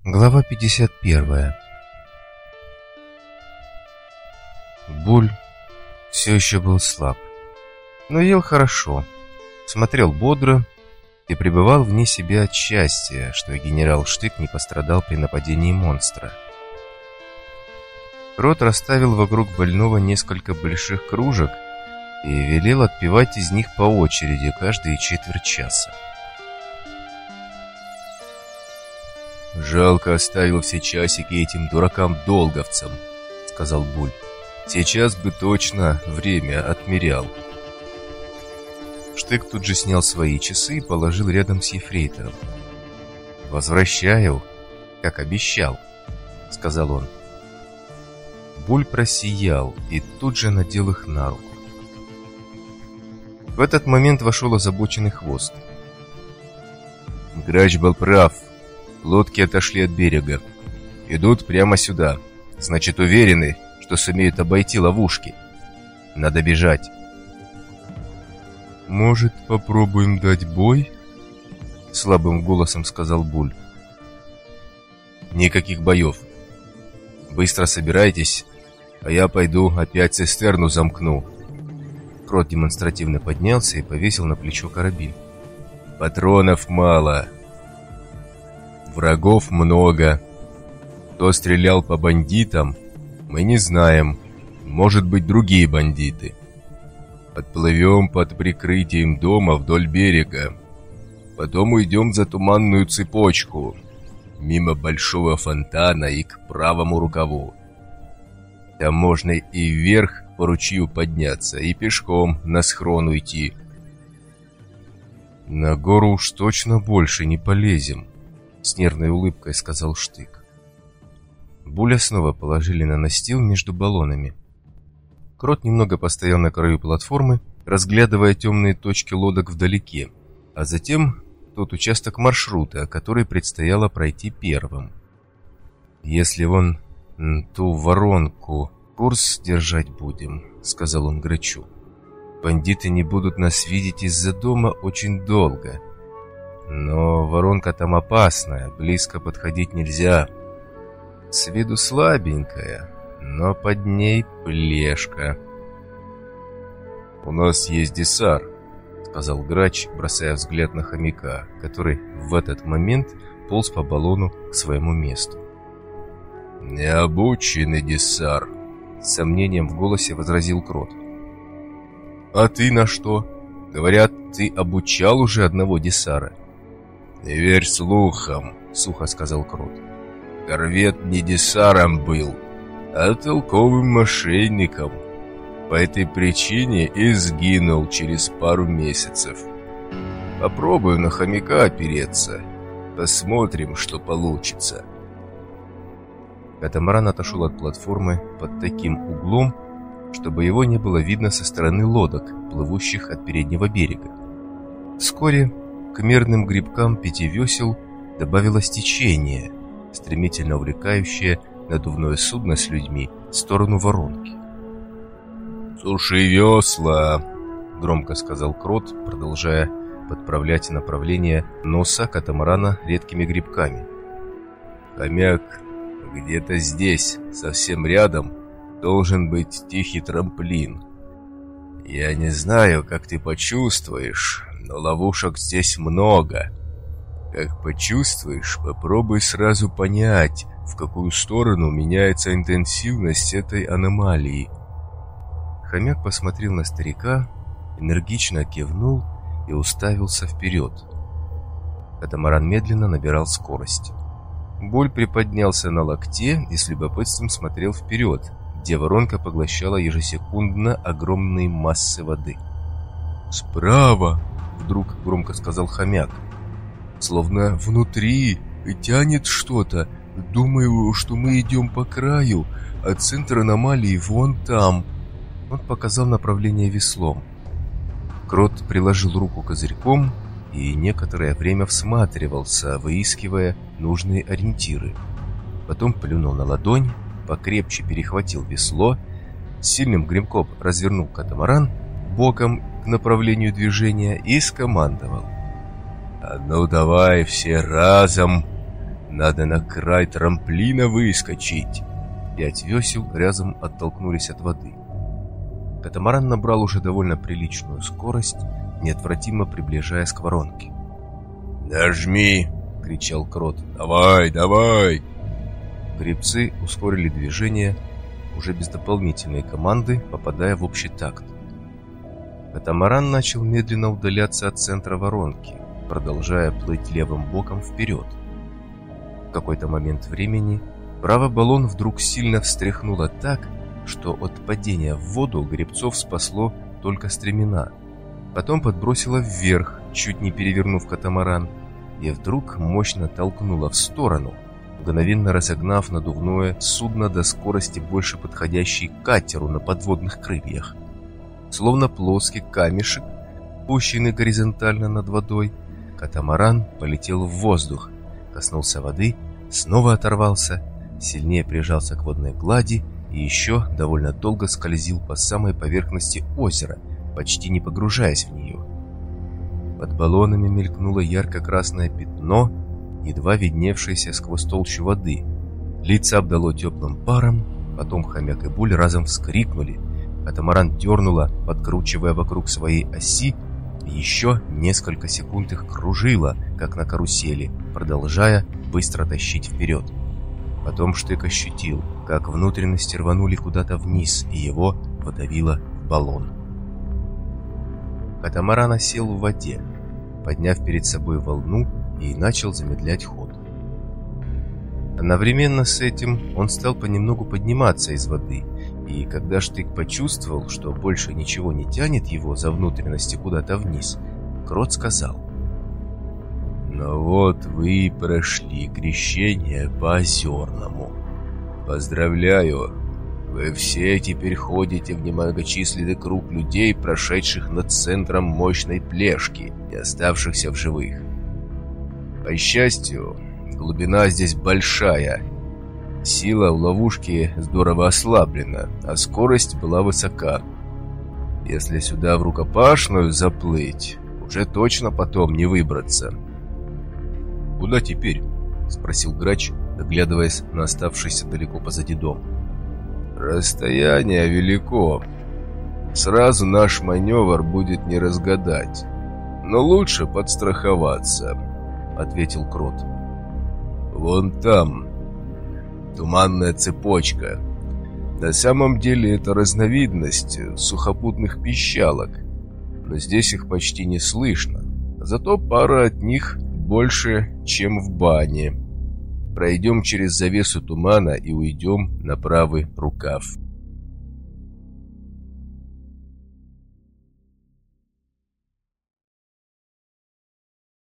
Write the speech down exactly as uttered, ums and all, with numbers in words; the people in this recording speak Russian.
Глава пятьдесят первая. Буль все еще был слаб, но ел хорошо, смотрел бодро и пребывал вне себя от счастья, что генерал Штык не пострадал при нападении монстра. Крот расставил вокруг больного несколько больших кружек и велел отпивать из них по очереди каждые четверть часа. «Жалко, оставил все часики этим дуракам-долговцам», — сказал Буль. «Сейчас бы точно время отмерял». Штык тут же снял свои часы и положил рядом с ефрейтором. «Возвращаю, как обещал», — сказал он. Буль просиял и тут же надел их на руку. В этот момент вошел озабоченный Хвост. «Грач был прав. Лодки отошли от берега. Идут прямо сюда. Значит, уверены, что сумеют обойти ловушки. Надо бежать». «Может, попробуем дать бой?» — слабым голосом сказал Буль. «Никаких боев. Быстро собирайтесь, а я пойду опять цистерну замкну». Крот демонстративно поднялся и повесил на плечо карабин. «Патронов мало. Врагов много. Кто стрелял по бандитам, мы не знаем. Может быть, другие бандиты. Подплывем под прикрытием дома вдоль берега. Потом уйдем за туманную цепочку, мимо большого фонтана и к правому рукаву. Там можно и вверх по ручью подняться, и пешком на схрон уйти». «На гору уж точно больше не полезем», — с нервной улыбкой сказал Штык. Буля снова положили на настил между баллонами. Крот немного постоял на краю платформы, разглядывая темные точки лодок вдалеке, а затем тот участок маршрута, который предстояло пройти первым. «Если вон ту воронку курс держать будем», — сказал он Грачу, — «бандиты не будут нас видеть из-за дома очень долго. Но воронка там опасная, близко подходить нельзя. С виду слабенькая, но под ней плешка». «У нас есть десар», — сказал Грач, бросая взгляд на хомяка, который в этот момент полз по баллону к своему месту. «Необученный десар», — с сомнением в голосе возразил Крот. «А ты на что? Говорят, ты обучал уже одного десара». «Не верь слухам», — сухо сказал Крот. «Корвет не десаром был, а толковым мошенником. По этой причине и сгинул через пару месяцев. Попробую на хомяка опереться. Посмотрим, что получится». Катамаран отошел от платформы под таким углом, чтобы его не было видно со стороны лодок, плывущих от переднего берега. Вскоре к мерным грибкам пяти весел добавилось течение, стремительно увлекающее надувное судно с людьми в сторону воронки. «Суши весла!» — громко сказал Крот, продолжая подправлять направление носа катамарана редкими грибками. «Хомяк, где-то здесь, совсем рядом, должен быть тихий трамплин. Я не знаю, как ты почувствуешь, но ловушек здесь много. Как почувствуешь, попробуй сразу понять, в какую сторону меняется интенсивность этой аномалии». Хомяк посмотрел на старика, энергично кивнул и уставился вперед. Катамаран медленно набирал скорость. Буль приподнялся на локте и с любопытством смотрел вперед, где воронка поглощала ежесекундно огромные массы воды. «Справа!» — вдруг громко сказал хомяк. «Словно внутри тянет что-то. Думаю, что мы идем по краю, а центр аномалии вон там». Он показал направление веслом. Крот приложил руку козырьком и некоторое время всматривался, выискивая нужные ориентиры. Потом плюнул на ладонь, покрепче перехватил весло, сильным гремком развернул катамаран боком к направлению движения и скомандовал: «А ну давай все разом Надо на край трамплина выскочить. Пять весел разом оттолкнулись от воды. Катамаран набрал уже довольно приличную скорость, неотвратимо приближаясь к воронке. «Нажми!» — кричал Крот. «Давай, давай!» Гребцы ускорили движение, уже без дополнительной команды, попадая в общий такт. Катамаран начал медленно удаляться от центра воронки, продолжая плыть левым боком вперед. В какой-то момент времени правый баллон вдруг сильно встряхнуло так, что от падения в воду гребцов спасло только стремена. Потом подбросило вверх, чуть не перевернув катамаран, и вдруг мощно толкнуло в сторону, мгновенно разогнав надувное судно до скорости, больше подходящей к катеру на подводных крыльях. Словно плоский камешек, пущенный горизонтально над водой, катамаран полетел в воздух, коснулся воды, снова оторвался, сильнее прижался к водной глади и еще довольно долго скользил по самой поверхности озера, почти не погружаясь в нее. Под баллонами мелькнуло ярко-красное пятно, едва видневшееся сквозь толщу воды. Лица обдало теплым паром, потом хомяк и Буль разом вскрикнули. Катамаран дернуло, подкручивая вокруг своей оси, и еще несколько секунд их кружило, как на карусели, продолжая быстро тащить вперед. Потом Штык ощутил, как внутренности рванули куда-то вниз, и его подавило в баллон. Катамаран осел в воде, подняв перед собой волну, и начал замедлять ход. Одновременно с этим он стал понемногу подниматься из воды, и когда Штык почувствовал, что больше ничего не тянет его за внутренности куда-то вниз, Крот сказал: «Ну вот вы и прошли крещение по Озерному. Поздравляю, вы все теперь ходите в немногочисленный круг людей, прошедших над центром мощной плешки и оставшихся в живых. По счастью, глубина здесь большая, сила в ловушке здорово ослаблена, а скорость была высока. Если сюда в рукопашную заплыть, уже точно потом не выбраться». «Куда теперь?» — спросил Грач, оглядываясь на оставшийся далеко позади дом. «Расстояние велико. Сразу наш маневр будет не разгадать. Но лучше подстраховаться», — ответил Крот. «Вон там туманная цепочка. На самом деле это разновидность сухопутных пищалок, но здесь их почти не слышно. Зато пара от них больше, чем в бане. Пройдем через завесу тумана и уйдем на правый рукав».